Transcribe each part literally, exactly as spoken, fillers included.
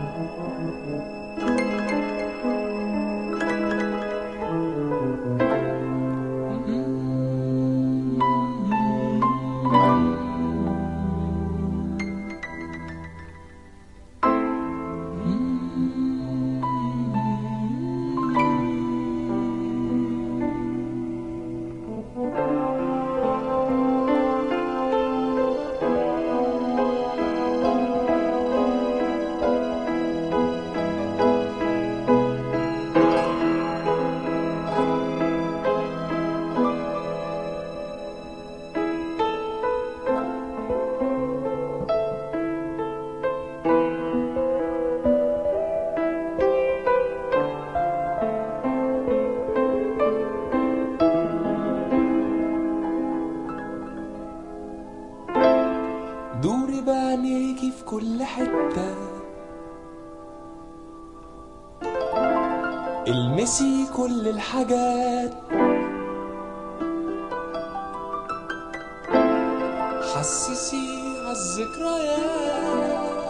دوري بعينيكي في كل حتة، المسي كل الحاجات، حسسي عالذكريات،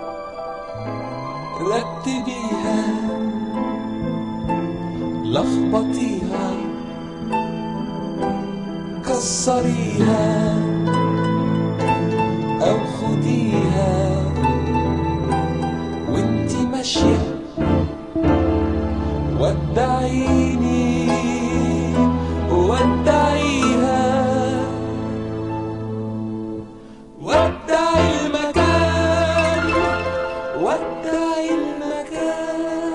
رتبيها لخبطيها كسريها أو خديها وانتي ماشية، ودعيني ودعيها، ودعي المكان ودعي المكان.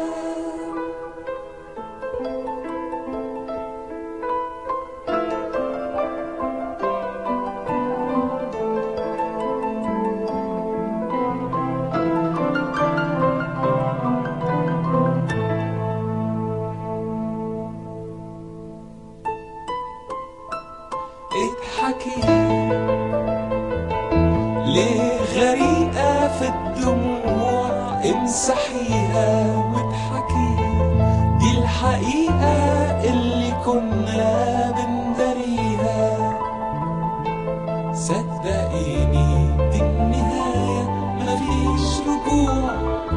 اضحكي ليه غريقة في الدموع، امسحيها واضحكي، دي الحقيقة اللي كنا بنداريها. صدقيني دي النهاية مفيش رجوع،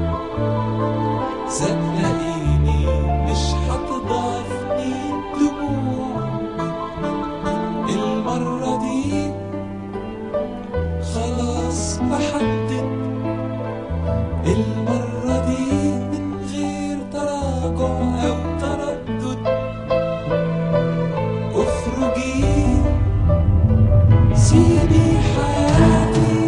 صدقيني مش هتضعفني الدموع. المرة دي خلاص بحدد، المرة دي من غير تراجع أو تردد. اخرجي سيبي حياتي،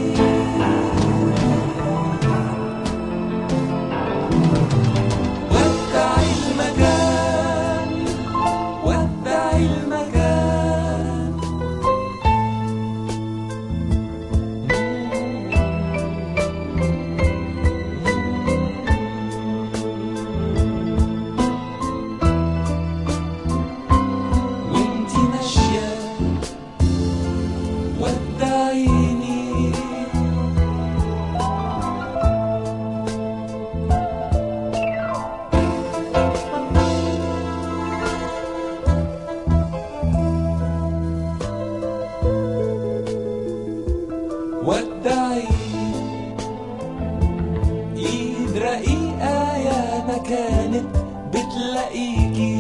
ودعي المكان ودعي المكان. وانتي ماشية ودعيني، ودعي ايد رقيقة يا ما كانت بتلاقيكي